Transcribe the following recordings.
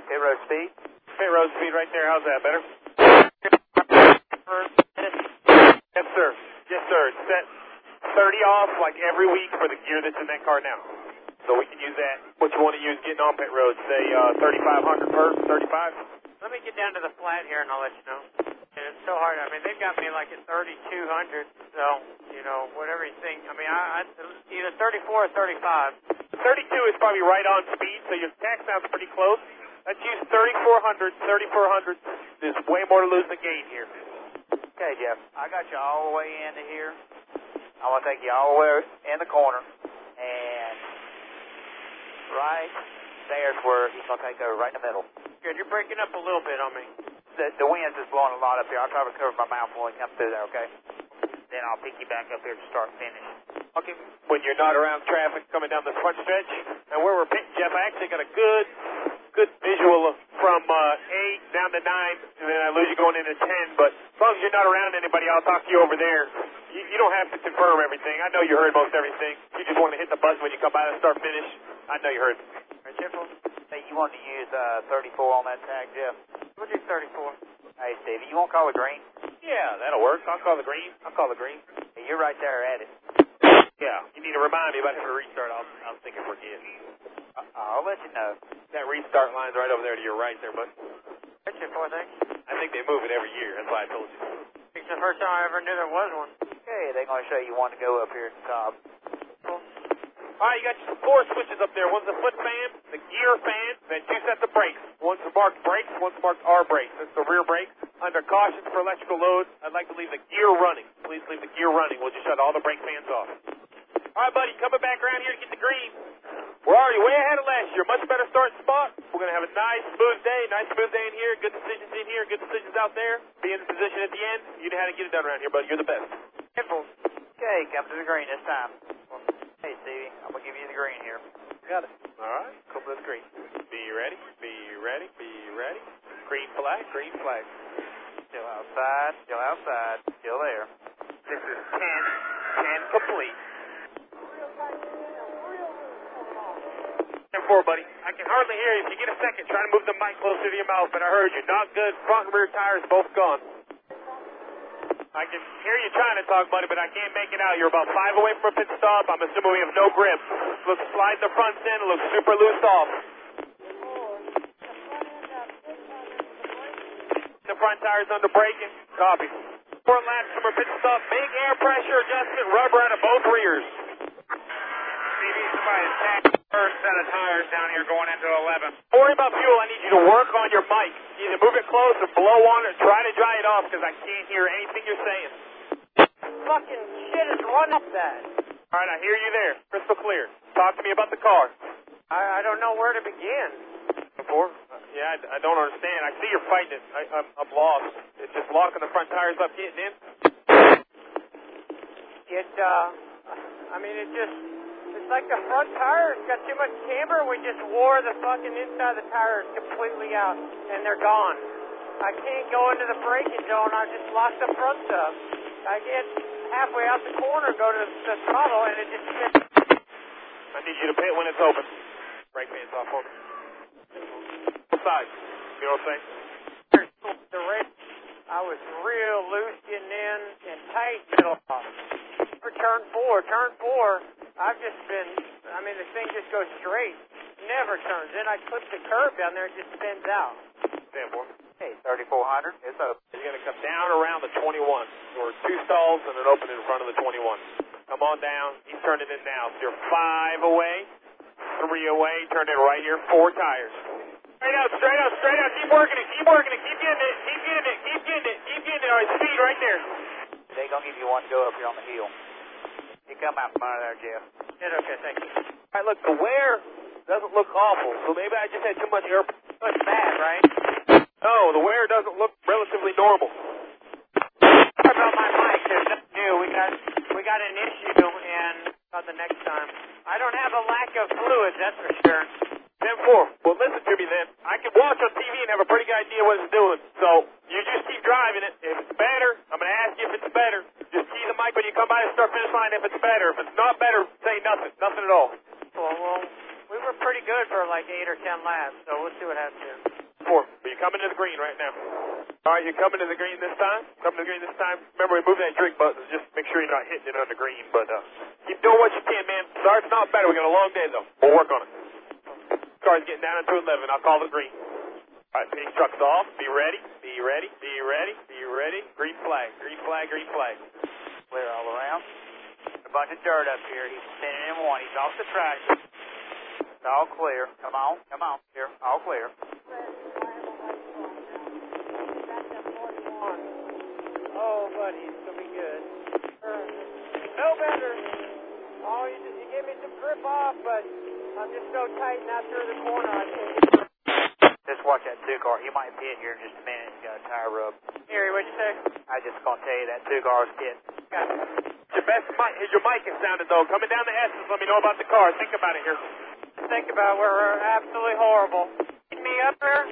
pit road speed? Pit road speed right there. How's that? Better? Yes, sir. Yes, sir. It's set 30 off like every week for the gear that's in that car now. So we can use that. What you want to use getting on pit road, say 3,500 per, 35? Let me get down to the flat here and I'll let you know. And it's so hard. I mean, they've got me like at 3,200, so, you know, whatever you think. I mean, either 34 or 35. 32 is probably right on speed, so your tax sounds pretty close. Let's use 3,400. 3,400. There's way more to lose than gain here. Okay, Jeff. I got you all the way into here. I want to take you all the way in the corner. And right there's where he's going to take over, right in the middle. Good. You're breaking up a little bit on me. The wind's just blowing a lot up here. I'll try to cover my mouth when we come through there, okay? Then I'll pick you back up here to start finish. Okay. When you're not around traffic coming down the front stretch, and where we're pitting, Jeff, I actually got a good visual from 8 down to 9, and then I lose you going into 10. But as long as you're not around anybody, I'll talk to you over there. You don't have to confirm everything. I know you heard most everything. You just want to hit the button when you come by to start finish. I know you heard. All right, Jeff, hey, you want to use 34 on that tag, Jeff? We'll do 34. Hey, Stevie, you want to call the green? Yeah, that'll work. I'll call the green. Hey, you're right there at it. Yeah, you need to remind me about having a restart. I'll think I forget. I'll let you know. That restart line's right over there to your right there, bud. That's it for thing. I think they move it every year. That's why I told you. It's the first time I ever knew there was one. Okay, they're going to show you one to go up here at the top. Cool. All right, you got your 4 switches up there. One's the foot fan, the gear fan, then 2 sets of brakes. One's marked brakes, one's marked R brakes. That's the rear brake. Under cautions for electrical load, I'd like to leave the gear running. Please leave the gear running. We'll just shut all the brake fans off. All right, buddy, coming back around here to get the green. We're already way ahead of last year. Much better starting spot. We're going to have a nice, smooth day in here. Good decisions in here, good decisions out there. Be in the position at the end. You know how to get it done around here, buddy. You're the best. Simple. Okay, come to the green this time. Hey, Stevie, I'm going to give you the green here. Got it. All right, come to the green. Be ready, be ready, be ready. Green flag, green flag. Still outside, still there. This is 10 complete. 10-4, buddy. I can hardly hear you. If you get a second, try to move the mic closer to your mouth, but I heard you. Not good. Front and rear tires both gone. I can hear you trying to talk, buddy, but I can't make it out. You're about 5 away from a pit stop. I'm assuming we have no grip. Looks slide the front end. It looks super loose off. The front tire's under braking. Copy. 4 laps from a pit stop. Big air pressure adjustment. Rubber out of both rears. Stevie, somebody's tagged first set of tires down here going into 11. Don't worry about fuel. I need you to work on your mic. Either move it close or blow on it. Try to dry it off because I can't hear anything you're saying. Fucking shit is running up that. All right, I hear you there. Crystal clear. Talk to me about the car. I don't know where to begin. Before? Yeah, I don't understand. I see you're fighting it. I'm lost. It's just locking the front tires up, getting in. It's like the front tires got too much camber. We just wore the fucking inside of the tires completely out, and they're gone. I can't go into the braking zone. I just locked the front stuff. I get halfway out the corner, go to the throttle, and it just spins. I need you to pit when it's open. Brake fans off for me. Both sides. You know what I'm saying? The race, I was real loose getting in and tight middle off. For turn 4, I've just been, the thing just goes straight. Never turns. Then I clip the curb down there, it just spins out. Stand for. Hey, 3,400. It's open. You're going to come down around the 21. Or 2 stalls and an open in front of the 21. Come on down. He's turning in now. So you're 5 away, 3 away. Turn in right here. 4 tires. Straight out. Keep working it. Keep getting it. All right, speed right there. They're going to give you one to go up here on the hill. You come out from under there, Jeff. Yeah, okay, thank you. All right, look, the wear doesn't look awful, so maybe I just had too much air. It's bad, right? No, the wear doesn't look relatively normal. Sorry about my mic. There's nothing new. We got an issue, and about the next time. I don't have a lack of fluids, that's for sure. 10-4. Well, listen to me then. I can watch on TV and have a pretty good idea what it's doing. So you just keep driving it. If it's better, I'm going to ask you if it's better. Just key the mic when you come by the start finish line if it's better. If it's not better, say nothing. Nothing at all. Well, we were pretty good for like 8 or 10 laps, so we'll see what happens here. 4. Are you coming to the green right now? All right, you're coming to the green this time? Coming to the green this time? Remember, we moved that drink button. Just make sure you're not hitting it on the green. But keep doing what you can, man. Sorry it's not better. We got a long day, though. We'll work on it. Car's getting down into 11. I'll call the green. All right, pink truck's off. Be ready. Be ready. Be ready. Be ready. Green flag. Green flag. Green flag. Clear all around. A bunch of dirt up here. He's spinning in 1. He's off the track. It's all clear. Come on. Come on. Here. All clear. Oh, buddy, it's going to be good. No better. Oh, you gave me some grip off, but I'm just so tight not through the corner. I can't get. Just watch that 2-car. He might be in here in just a minute. He's got a tire rub. Harry, what'd you say? I just going to tell you that 2-car's hit. Your best mic, your mic is sounding, though. Coming down the S's, let me know about the car. Think about it here. Think about it. We're absolutely horrible. Get me up there.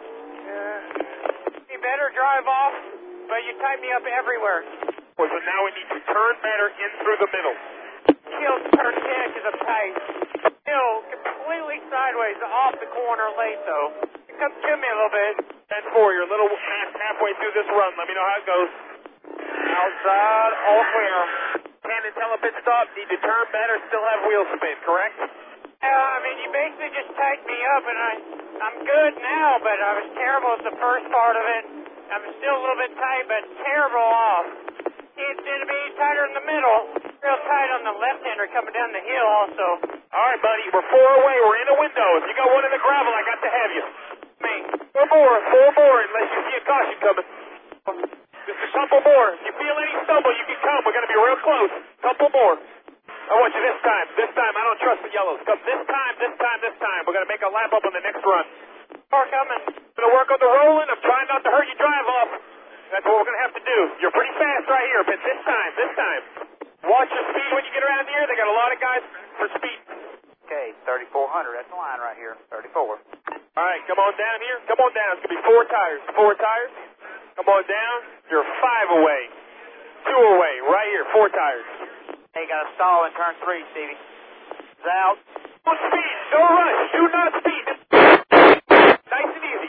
You better drive off, but you tied me up everywhere. So now we need to turn better in through the middle. Heel turn 10 because I'm tight. Hill completely sideways off the corner late, though. Come to me a little bit. 10-4, you're a little halfway through this run. Let me know how it goes. Outside, all clear. Cannon, tell a pit stop. Need to turn better, still have wheel spin, correct? I mean, you basically just tied me up, and I'm good now, but I was terrible at the first part of it. I'm still a little bit tight, but terrible off. It's going to be tighter in the middle. Real tight on the left-hander coming down the hill also. All right, buddy, we're 4 away. We're in a window. If you got one in the gravel, I got to have you. Me. 4 more, unless you see a caution coming. Just a couple more. If you feel any stumble, you can come. We're going to be real close. Couple more. I want you this time. This time, I don't trust the yellows. Come this time. We're going to make a lap up on the next run. Car coming. Going to work on the rolling. I'm trying not to hurt your drive off. That's what we're going to have to do. You're pretty fast right here, but this time. Watch your speed when you get around here. They got a lot of guys for speed. Okay, 3,400. That's the line right here. 34. All right, come on down here. Come on down. It's going to be 4 tires. 4 tires. Come on down. You're 5 away. 2 away. Right here. 4 tires. Hey, got a stall in turn 3, Stevie. It's out. Don't speed. No rush. Do not speed. Nice and easy.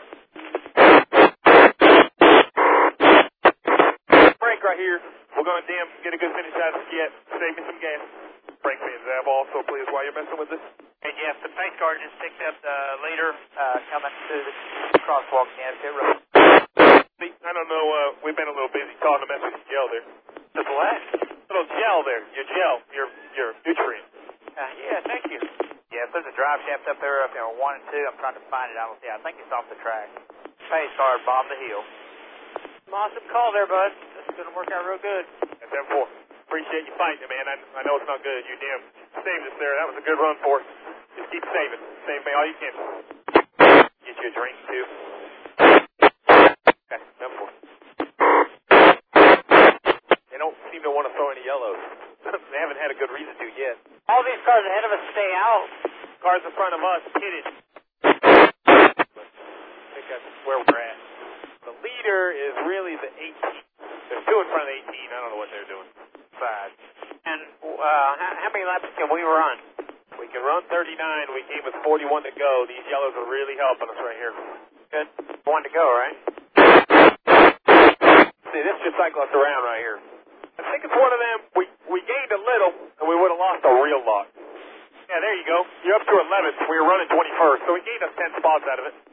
Brake right here. We're going to get a good finish out of this yet. Save me some gas. Brake fans, Zab, also, please, while you're messing with this. Hey, Jeff, the pace car just picked up the leader coming to the crosswalk again. I don't know, we've been a little busy calling the message gel there. Just what? Little gel there. Your gel. Your nutrient. Yeah, thank you. Yeah, there's a drive shaft up there 1 and 2. I'm trying to find it. I don't see. I think it's off the track. Pace car, bottom of the hill. Awesome call there, bud. That's going to work out real good. That's M4. Appreciate you fighting it, man. I know it's not good. You saved us there. That was a good run for us. Just keep saving. Save me all you can. Get you a drink, too. Okay, M4. They don't seem to want to throw any yellows. They haven't had a good reason to yet. All these cars ahead of us stay out. Cars in front of us, hit it. I think that's where we're at. The leader is really the 18. There's 2 in front of the 18. I don't know what they're doing. 5. And how many laps can we run? We can run 39. We came with 41 to go. These yellows are really helping us right here. Good. 1 to go, right? See, this should cycle us around right here. I think it's one of them. We gained a little, and we would have lost a real lot. Yeah, there you go. You're up to 11th. We were running 21st, so we gained us 10 spots out of it.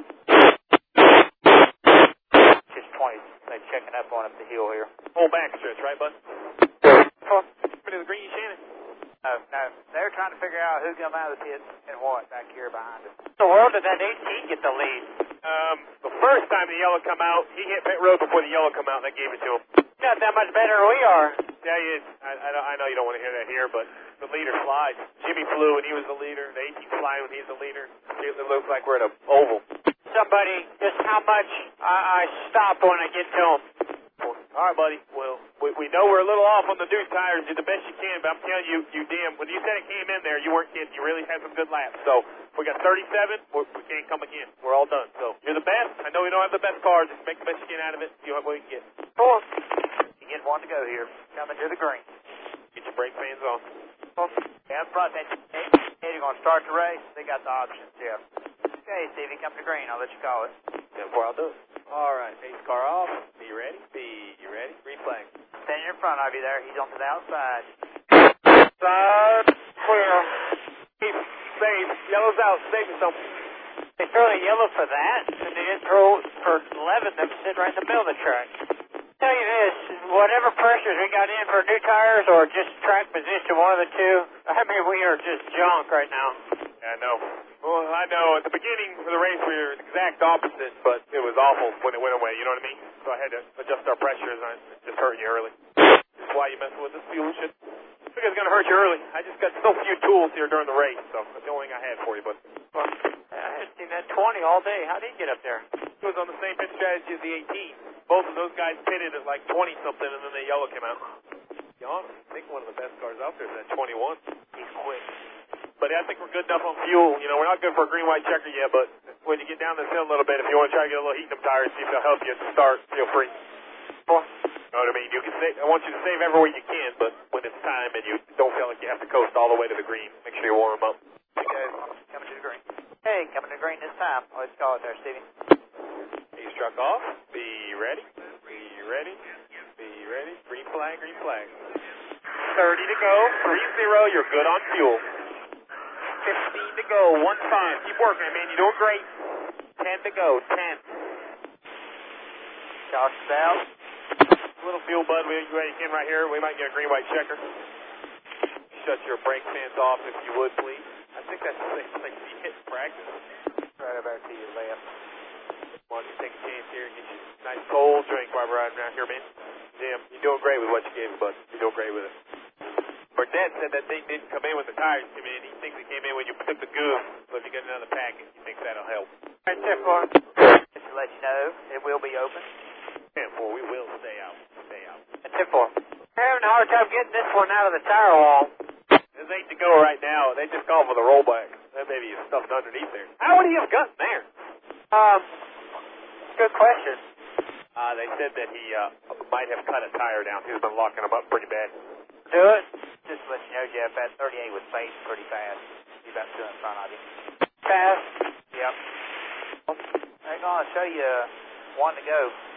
Just 20. They're checking up on up the hill here. Whole back stretch, right, bud? Oh. Into the green, Shannon. No. They're trying to figure out who's going to out of the pits and what back here behind us. In the world did that 18 get the lead? The first time the yellow come out, he hit pit road before the yellow come out, and that gave it to him. Not that much better than we are. Yeah, I know you don't want to hear that here, but the leader flies. Jimmy flew when he was the leader. The 18 flying when he's the leader. It looks like we're at an oval. Somebody, just how much I stop when I get to them. All right, buddy. Well, we know we're a little off on the new tires. Do the best you can, but I'm telling you, when you said it came in there, you weren't kidding. You really had some good laps. So we got 37. We can't come again. We're all done. So you're the best. I know we don't have the best cars. Just make the best you can out of it. See what we can get. Cool. You get 1 to go here. Coming to the green. Get your brake fans on. Yeah, front. They're going to start the race. They got the options, Jeff. Okay, Hey, Stevie, come to green. I'll let you call it. 10-4, I'll do it. All right, pace car off. Be ready. Be ready. Green flag. Standing in front of you there. He's on to the outside. Side clear. Keep safe. Yellow's out. Save yourself. They throw a yellow for that, and they didn't throw for 11 that was sitting right in the middle of the track. Tell you this, whatever pressures we got in for new tires or just track position, one of the two, I mean, we are just junk right now. Yeah, I know. Well, I know. At the beginning of the race, we were the exact opposite, but it was awful when it went away, you know what I mean? So I had to adjust our pressures, and it just hurt you early. That's why you mess with this fuel shit. I think it's going to hurt you early. I just got so few tools here during the race, so that's the only thing I had for you, but... Well, I had seen that 20 all day. How did he get up there? He was on the same pit strategy as the 18. Both of those guys pitted at like 20-something, and then the yellow came out. To be honest, I think one of the best cars out there is that 21. He's quick. But I think we're good enough on fuel. You know, we're not good for a green-white checker yet, but when you get down this hill a little bit, if you want to try to get a little heat in them tires, see if they'll help you at the start, feel free. You know what I mean? You can save, I want you to save everywhere you can, but when it's time and you don't feel like you have to coast all the way to the green, make sure you warm them up. Hey, guys, coming to the green. Hey, coming to the green this time. Oh, let's call it there, Stevie. He's struck off. Be ready. Be ready. Be ready. Green flag, green flag. 30 to go. 3-0. You're good on fuel. 15 to go. 1-5. Keep working, man. You're doing great. 10 to go. 10. Caution's out. Little fuel, bud. We can right here. We might get a green-white checker. Shut your brake fans off if you would, please. I think that's the same thing you hit in practice. Right over to your left. Why don't you take a chance here and get you a nice cold drink while we're riding around here, man. Damn, you're doing great with what you gave me, bud. You're doing great with it. Burnett said that thing didn't come in when the tires came in. He thinks it came in when you took the goose. So if you get another package, he thinks that'll help. Right there, Clark. Just to let you know, it will be open. 10-4, we will stay out. Stay out. That's 10-4. We're having a hard time getting this one out of the tire wall. There's 8 to go right now. They just called for the rollback. That maybe is stuffed underneath there. How would he have gotten there? Good question. They said that he might have cut a tire down. He's been locking them up pretty bad. Do it. Just to let you know, Jeff, that 38 was fading pretty fast. He's about 2 in front of you. Fast. Yep. They're going to show you 1 to go.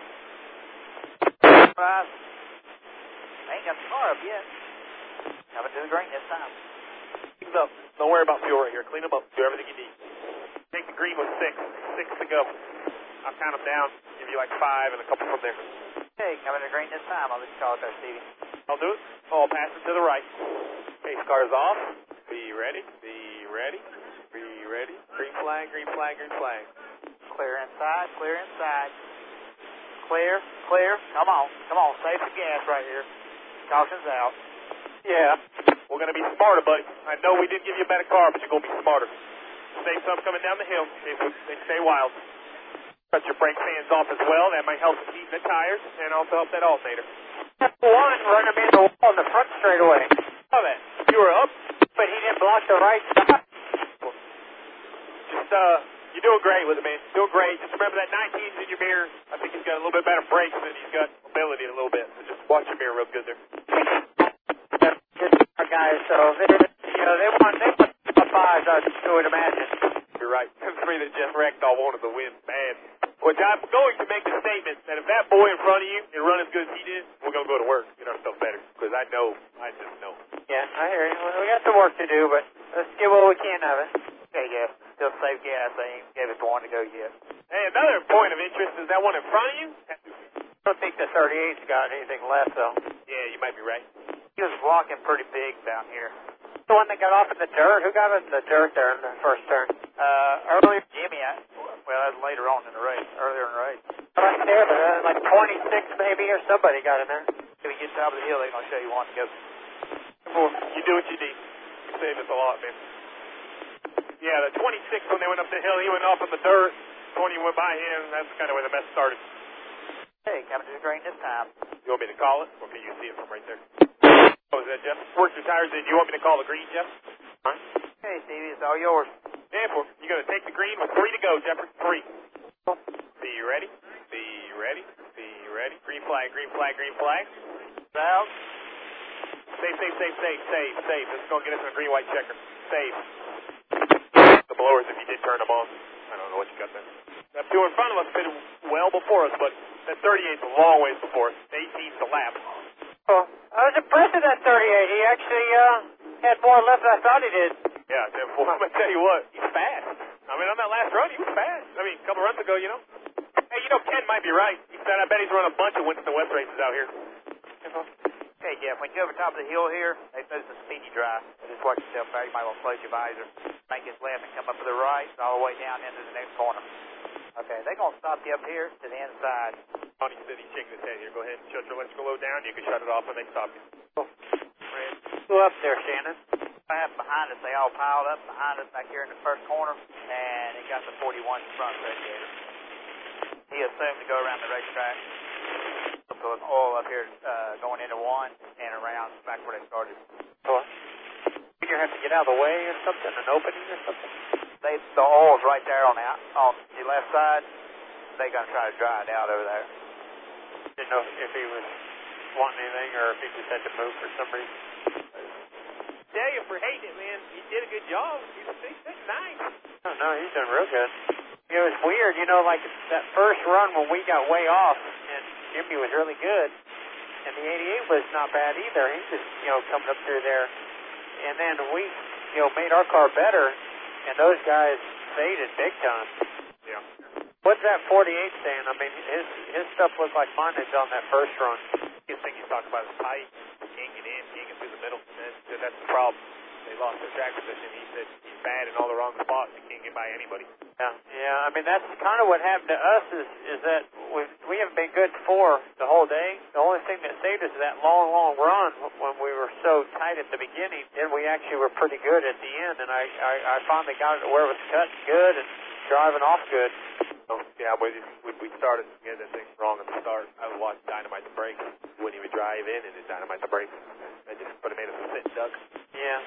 Right. Ain't got the car up yet. Coming to the green this time. Clean up. Don't worry about fuel right here. Clean them up. Do everything you need. Take the green with 6. 6 to go. I'll count them down. Give you like 5 and a couple from there. Hey, coming to the green this time. I'll let you call it there, Stevie. I'll do it. All passing to the right. Pace car's off. Be ready. Be ready. Be ready. Green flag, green flag, green flag. Clear inside, clear inside. Clear, clear. Come on, come on. Save the gas right here. Caution's out. Yeah. We're going to be smarter, buddy. I know we didn't give you a better car, but you're going to be smarter. Save some coming down the hill if they stay wild. Cut your brake fans off as well. That might help heat the tires and also help that alternator. One run him in the wall in the front straightaway. Saw that. You were up, but he didn't block the right side. Just, you're doing great with it, man. Doing great. Just remember that 19's in your mirror. I think he's got a little bit better brakes than he's got ability a little bit. So just watch your mirror real good there. Our guys, so they want the 5s, I would imagine. You're right. Them 3 that just wrecked all wanted to win bad. Which I'm going to make the statement that if that boy in front of you can run as good as he did, we're going to go to work, get ourselves better. Because I just know. Yeah, I hear you. Well, we got some work to do, but let's get what we can of it. Okay, yeah. Still save gas. They ain't gave us 1 to go yet. Hey, another point of interest is that one in front of you. I don't think the 38's got anything left, though. Yeah, you might be right. He was blocking pretty big down here. The one that got off in the dirt? Who got in the dirt there in the first turn? Earlier, Jimmy, well, that was later on in the race, earlier in the race. Right there, but like 26 maybe, or somebody got in there. If you get to the top of the hill, they're going to show you 1 to go. You do what you need. You saved us a lot, man. Yeah, the 26 when they went up the hill, he went off in the dirt. 20 went by him. That's kind of where the mess started. Hey, coming to the green this time. You want me to call it, or can you see it from right there? Oh, is that Jeff? Work your tires in. You want me to call the green, Jeff? Huh? Hey, Stevie, it's all yours. Therefore, you're going to take the green with 3 to go, Jeffrey. 3. Be ready. Be ready. Be ready. Green flag, green flag, green flag. Out. Save. This is going to get us in a green-white checker. Save. The blowers if you did turn them on. I don't know what you got there. That 2 in front of us pitted well before us, but that 38's a long ways before us. 18's the lap. Oh, I was impressed with that 38. He actually had more left than I thought he did. Yeah, Tim, well, I'm going to tell you what, he's fast. I mean, on that last run, he was fast. I mean, a couple runs ago, you know. Hey, you know, Ken might be right. He said, I bet he's run a bunch of Winston West races out here. Okay, Jeff, when you go over top of the hill here, they moved the speedy drive. So just watch yourself back. You might want to close your visor. Make this left and come up to the right, all the way down into the next corner. Okay, they're going to stop you up here to the inside. Tony said he's shaking his head here. Go ahead and shut your electrical load down. You can shut it off when they stop you. Fred. Who up there, Shannon? What happened behind us, they all piled up behind us back here in the first corner, and it got the 41 front radiator. He assumed to go around the racetrack. So it's oil up here going into 1 and around back where they started. What? You have to get out of the way or something, an opening or something? The oil's right there on the left side. They're going to try to dry it out over there. Didn't know if he was wanting anything or if he just had to move for some reason. Tell you for hating it, man. He did a good job. He's nice. No, he's done real good. It was weird, you know, like that first run when we got way off and Jimmy was really good. And the 88 was not bad either. He just, you know, coming up through there. And then we, you know, made our car better. And those guys faded big time. Yeah. What's that 48 saying? I mean, his stuff looked like mine did on that first run. The thing he's talking about is tight. Can't get in, can't get through the middle. And that's the problem. They lost their track position. He said he's bad in all the wrong spots. He can't get by anybody. Yeah. I mean, that's kind of what happened to us is that we haven't been good for the whole day. The only thing that saved us is that long run when we were so tight at the beginning. Then we actually were pretty good at the end, and I finally got it to where it was cutting good and driving off good. Oh, yeah, we started to get that thing wrong at the start. I was watching Dynamite the brakes. Wouldn't even drive in and then Dynamite the brakes. That just would have made us a sit duck. Yeah.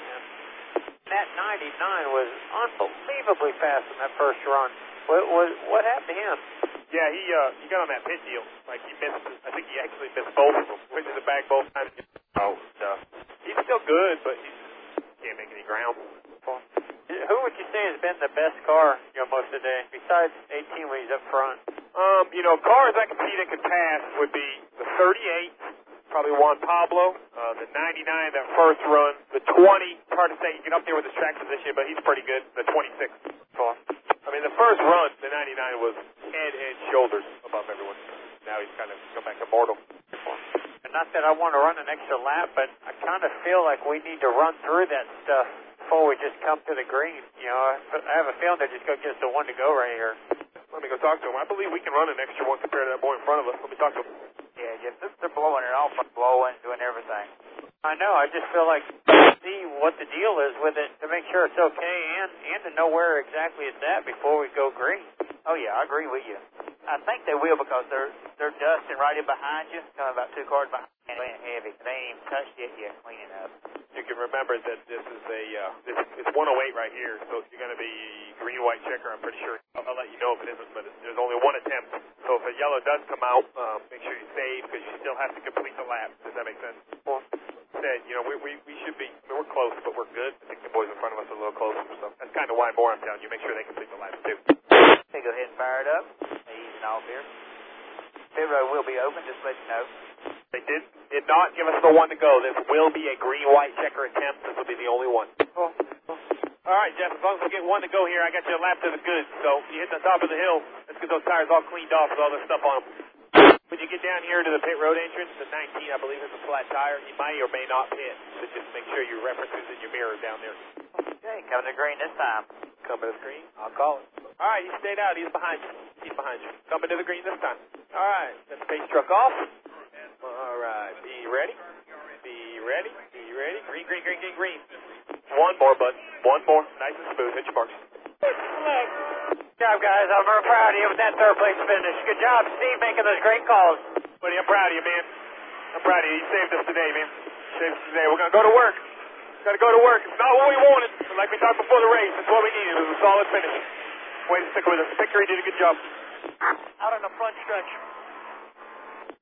That 99 was unbelievably fast in that first run. What happened to him? Yeah, he got on that pit deal. Like he missed. I think he actually missed both of them. Went to the back both times. Oh, he's still good, but he can't make any ground. Who would you say has been the best car, you know, most of the day besides 18 when he's up front? You know, cars I can see that could pass would be the 38. Probably Juan Pablo, the 99, that first run, the 20, hard to say, you get up there with his track position, but he's pretty good, the 26. I mean, the first run, the 99 was head and shoulders above everyone. Now he's kind of come back to mortal. And not that I want to run an extra lap, but I kind of feel like we need to run through that stuff before we just come to the green. You know, I have a feeling they're just going to give us the one to go right here. Let me go talk to him. I believe we can run an extra one compared to that boy in front of us. Let me talk to him. Yeah, they're blowing it off, blowing, doing everything. I know. I just feel like see what the deal is with it to make sure it's okay and to know where exactly it's at before we go green. Oh, yeah, I agree with you. I think they will because they're dusting right in behind you, coming about 2 cars behind you, and it's heavy. They ain't even touched it yet, cleaning up. You can remember that this is it's 108 right here, so you're going to be green, white checker. I'm pretty sure. I'll let you know if it isn't, but there's only one attempt. So if a yellow does come out, make sure you save because you still have to complete the lap. Does that make sense? Well, said, you know, we should be, we're close, but we're good. I think the boys in front of us are a little closer, so that's kind of why more I'm telling you. Make sure they complete the lap too. Okay, go ahead and fire it up. Easing off here. Pit road will be open, just let you know. They did not give us the one to go. This will be a green-white checker attempt. This will be the only one. Cool. All right, Jeff, as long as we get one to go here, I got you a lap to the good. So you hit the top of the hill. Let's get those tires all cleaned off with all this stuff on them. When you get down here to the pit road entrance, the 19, I believe, is a flat tire. You may or may not pit. So just make sure your references in your mirror down there. Okay, coming to green this time. Coming to the green? I'll call it. All right, he stayed out. He's behind you. He's behind you. Coming to the green this time. All right, let the pace truck off. All right, be ready. Be ready. Be ready. Green, green, green, green, green. One more, bud. One more. Nice and smooth. Hit your marks. Good job, guys. I'm very proud of you with that third place finish. Good job, Steve, making those great calls. Buddy, I'm proud of you, man. I'm proud of you. You saved us today, man. Saved us today. We're going to go to work. Got to go to work. It's not what we wanted, but like we talked before the race, it's what we needed. It was a solid finish. Way to stick with us. Victory did a good job. Out on the front stretch.